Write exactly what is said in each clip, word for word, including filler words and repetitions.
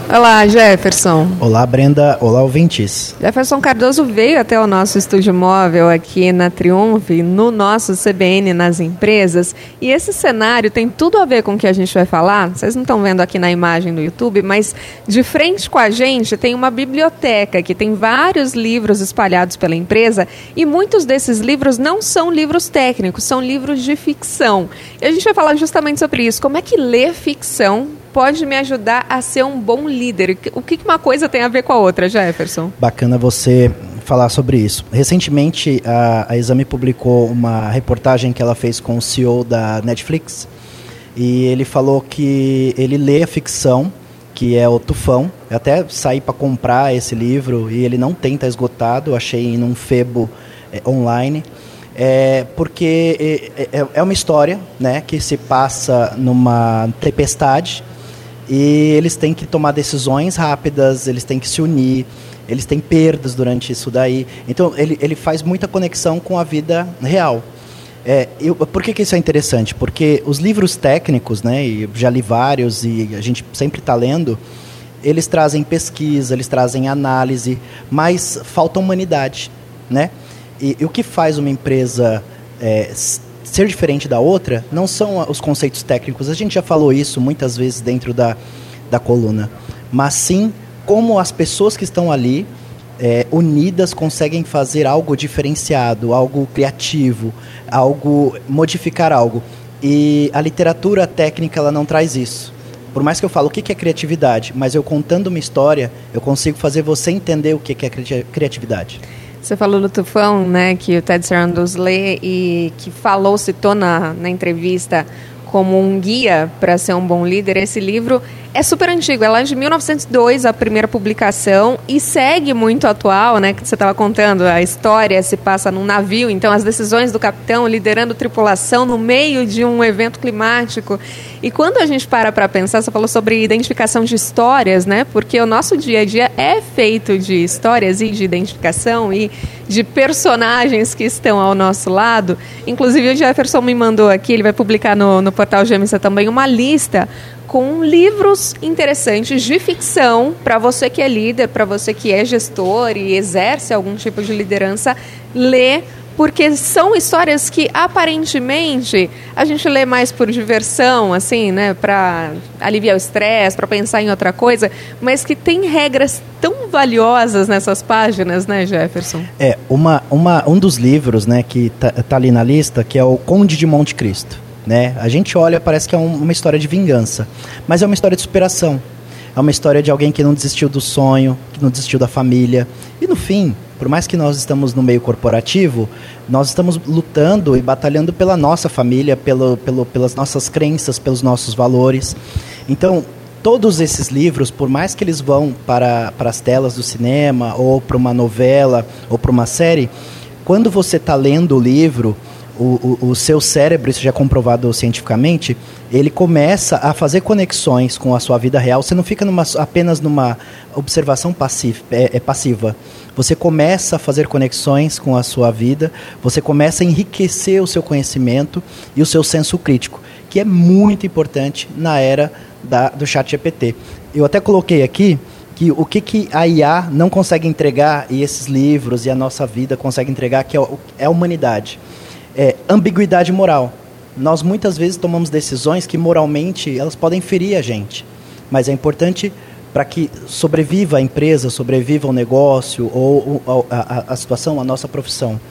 Olá, Jefferson. Olá, Brenda. Olá, ouvintes. Jefferson Cardoso veio até o nosso estúdio móvel aqui na Triunfo, no nosso C B N nas empresas, e esse cenário tem tudo a ver com o que a gente vai falar. Vocês não estão vendo aqui na imagem do YouTube, mas de frente com a gente tem uma biblioteca que tem vários livros espalhados pela empresa, e muitos desses livros não são livros técnicos, são livros de ficção. E a gente vai falar justamente sobre isso. Como é que ler ficção pode me ajudar a ser um bom líder? O que uma coisa tem a ver com a outra, Jefferson? Bacana você falar sobre isso. Recentemente, a, a Exame publicou uma reportagem que ela fez com o C E O da Netflix, e ele falou que ele lê a ficção, que é o Tufão. Eu até saí para comprar esse livro e ele não tem, tá esgotado. Eu achei em um Febo é, online. É porque é, é uma história, né, que se passa numa tempestade, e eles têm que tomar decisões rápidas, eles têm que se unir, eles têm perdas durante isso daí. Então, ele, ele faz muita conexão com a vida real. É, eu, por que, que isso é interessante? Porque os livros técnicos, né, e eu já li vários e a gente sempre está lendo, eles trazem pesquisa, eles trazem análise, mas falta humanidade, né? E, e o que faz uma empresa é, ser diferente da outra não são os conceitos técnicos, a gente já falou isso muitas vezes dentro da, da coluna, mas sim como as pessoas que estão ali é, unidas conseguem fazer algo diferenciado, algo criativo, algo, modificar algo. E a literatura técnica ela não traz isso. Por mais que eu falo o que é criatividade, mas eu contando uma história, eu consigo fazer você entender o que é criatividade. Você falou do Tufão, né, que o Ted Sarandos lê e que falou, citou na, na entrevista como um guia para ser um bom líder. Esse livro é super antigo, é lá de mil novecentos e dois a primeira publicação e segue muito atual, né, que você estava contando, a história se passa num navio, então as decisões do capitão liderando tripulação no meio de um evento climático. E quando a gente para para pensar, você falou sobre identificação de histórias, né, porque o nosso dia a dia é feito de histórias e de identificação e de personagens que estão ao nosso lado. Inclusive o Jefferson me mandou aqui, ele vai publicar no, no portal G M C também uma lista com livros interessantes de ficção para você que é líder, para você que é gestor e exerce algum tipo de liderança, ler, porque são histórias que aparentemente a gente lê mais por diversão, assim, né, para aliviar o estresse, para pensar em outra coisa, mas que tem regras tão valiosas nessas páginas, né, Jefferson? É, uma, uma, um dos livros, né, que tá, tá ali na lista, que é o Conde de Monte Cristo. Né? A gente olha, parece que é um, uma história de vingança, mas é uma história de superação. É uma história de alguém que não desistiu do sonho, que não desistiu da família. E no fim, por mais que nós estamos no meio corporativo, nós estamos lutando e batalhando pela nossa família, pelo, pelo, pelas nossas crenças, pelos nossos valores. Então, todos esses livros, por mais que eles vão para, para as telas do cinema, ou para uma novela, ou para uma série, quando você está lendo o livro, O, o, o seu cérebro, isso já é comprovado cientificamente, ele começa a fazer conexões com a sua vida real. Você não fica numa, apenas numa observação passiva, é, é passiva. Você começa a fazer conexões com a sua vida, você começa a enriquecer o seu conhecimento e o seu senso crítico, que é muito importante na era da, do chat G P T. Eu até coloquei aqui que o que, que a I A não consegue entregar, e esses livros e a nossa vida conseguem entregar, que é, é a humanidade. É, ambiguidade moral. Nós muitas vezes tomamos decisões que moralmente elas podem ferir a gente, mas é importante para que sobreviva a empresa, sobreviva o negócio ou, ou a, a, a situação, a nossa profissão.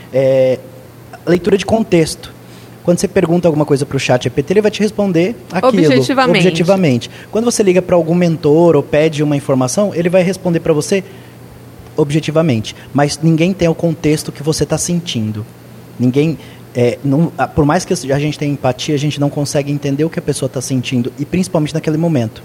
É, leitura de contexto. Quando você pergunta alguma coisa para o chat G P T, ele vai te responder aquilo, objetivamente. objetivamente. Quando você liga para algum mentor ou pede uma informação, ele vai responder para você objetivamente, mas ninguém tem o contexto que você está sentindo. Ninguém, é, não, por mais que a gente tenha empatia, a gente não consegue entender o que a pessoa está sentindo, e principalmente naquele momento.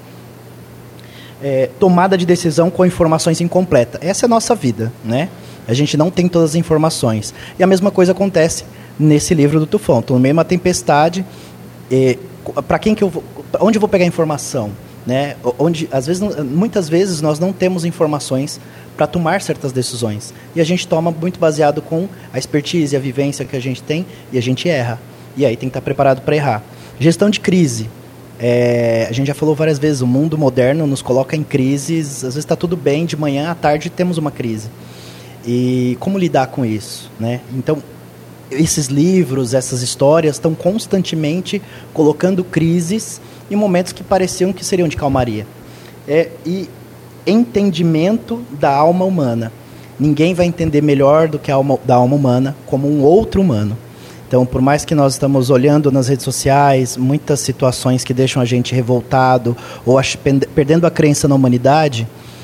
É, tomada de decisão com informações incompletas. Essa é a nossa vida, né? A gente não tem todas as informações. E a mesma coisa acontece nesse livro do Tufão. Estou no meio de uma tempestade. Para quem que eu vou, onde eu vou pegar informação? Né? Onde, às vezes, muitas vezes nós não temos informações para tomar certas decisões. E a gente toma muito baseado com a expertise, a vivência que a gente tem, e a gente erra. E aí tem que estar preparado para errar. Gestão de crise. É, a gente já falou várias vezes, o mundo moderno nos coloca em crises, às vezes está tudo bem, de manhã à tarde temos uma crise. E como lidar com isso, né? Então, esses livros, essas histórias estão constantemente colocando crises em momentos que pareciam que seriam de calmaria. É, e entendimento da alma humana. Ninguém vai entender melhor do que a alma, da alma humana como um outro humano. Então, por mais que nós estamos olhando nas redes sociais, muitas situações que deixam a gente revoltado ou ach- perdendo a crença na humanidade,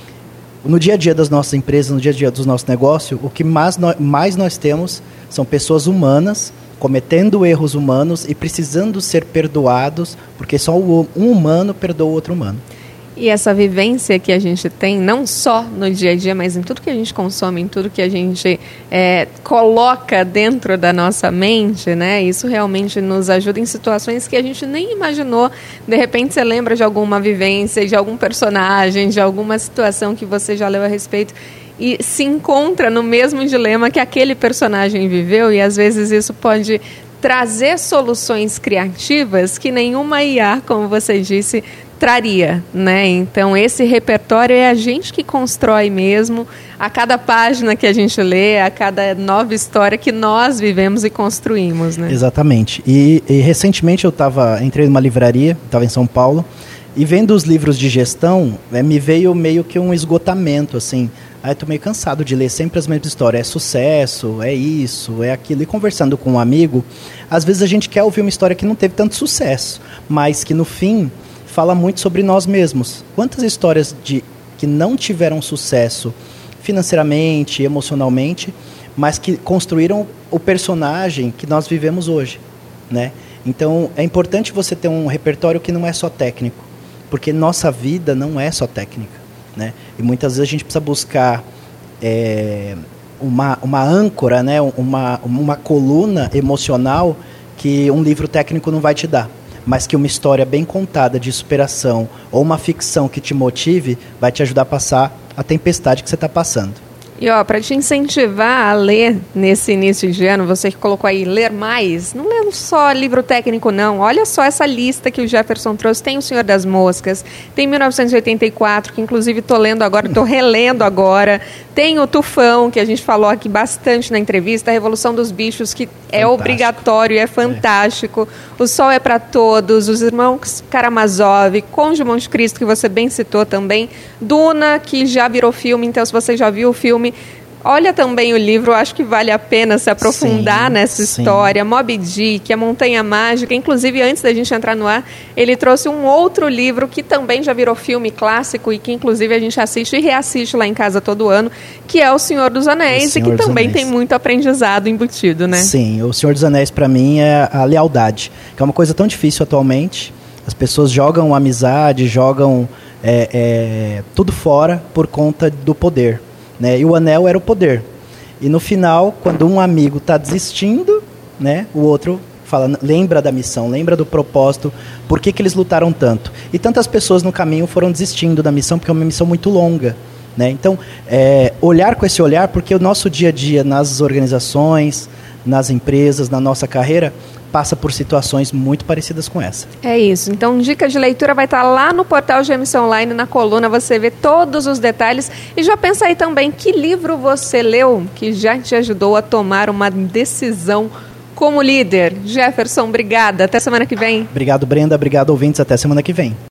no dia a dia das nossas empresas, no dia a dia dos nossos negócios, o que mais, no, mais nós temos são pessoas humanas, cometendo erros humanos e precisando ser perdoados, porque só um humano perdoa o outro humano. E essa vivência que a gente tem, não só no dia a dia, mas em tudo que a gente consome, em tudo que a gente é, coloca dentro da nossa mente, né? Isso realmente nos ajuda em situações que a gente nem imaginou. De repente você lembra de alguma vivência, de algum personagem, de alguma situação que você já leu a respeito e se encontra no mesmo dilema que aquele personagem viveu, e às vezes isso pode trazer soluções criativas que nenhuma I A, como você disse, traria, né? Então esse repertório é a gente que constrói mesmo, a cada página que a gente lê, a cada nova história que nós vivemos e construímos, né? Exatamente. E, e recentemente eu tava, entrei numa livraria, estava em São Paulo, e vendo os livros de gestão, é, me veio meio que um esgotamento, assim. Aí tô meio cansado de ler sempre as mesmas histórias. É sucesso, é isso, é aquilo. E conversando com um amigo, às vezes a gente quer ouvir uma história que não teve tanto sucesso, mas que no fim fala muito sobre nós mesmos. Quantas histórias de, que não tiveram sucesso financeiramente, emocionalmente, mas que construíram o personagem que nós vivemos hoje, né? Então, é importante você ter um repertório que não é só técnico, porque nossa vida não é só técnica, né? E muitas vezes a gente precisa buscar é, uma, uma âncora, né? uma, uma coluna emocional que um livro técnico não vai te dar, mas que uma história bem contada de superação ou uma ficção que te motive vai te ajudar a passar a tempestade que você está passando. E ó, para te incentivar a ler nesse início de ano, você que colocou aí ler mais, não lê só livro técnico não, olha só essa lista que o Jefferson trouxe, tem O Senhor das Moscas, tem mil novecentos e oitenta e quatro, que inclusive estou lendo agora, estou relendo agora, tem o Tufão, que a gente falou aqui bastante na entrevista, a Revolução dos Bichos, que é fantástico. Obrigatório, é fantástico, é. O Sol é para Todos, Os Irmãos Karamazov, Conde de Monte Cristo, que você bem citou também, Duna, que já virou filme, então se você já viu o filme, olha também o livro, acho que vale a pena se aprofundar sim, nessa sim. história. Moby Dick, A Montanha Mágica, inclusive antes da gente entrar no ar, ele trouxe um outro livro que também já virou filme clássico e que inclusive a gente assiste e reassiste lá em casa todo ano, que é O Senhor dos Anéis, Senhor e que também Anéis. Tem muito aprendizado embutido, né? Sim, O Senhor dos Anéis para mim é a lealdade, que é uma coisa tão difícil atualmente. As pessoas jogam amizade, jogam é, é, tudo fora por conta do poder. Né? E o anel era o poder. E no final, quando um amigo está desistindo, né, o outro fala, lembra da missão, lembra do propósito, por que, que eles lutaram tanto. E tantas pessoas no caminho foram desistindo da missão, porque é uma missão muito longa. Né? Então, é, olhar com esse olhar, porque o nosso dia a dia nas organizações, nas empresas, na nossa carreira, passa por situações muito parecidas com essa. É isso. Então, dica de leitura vai estar lá no portal G M C Online, na coluna, você vê todos os detalhes. E já pensa aí também, que livro você leu que já te ajudou a tomar uma decisão como líder? Jefferson, obrigada. Até semana que vem. Obrigado, Brenda. Obrigado, ouvintes. Até semana que vem.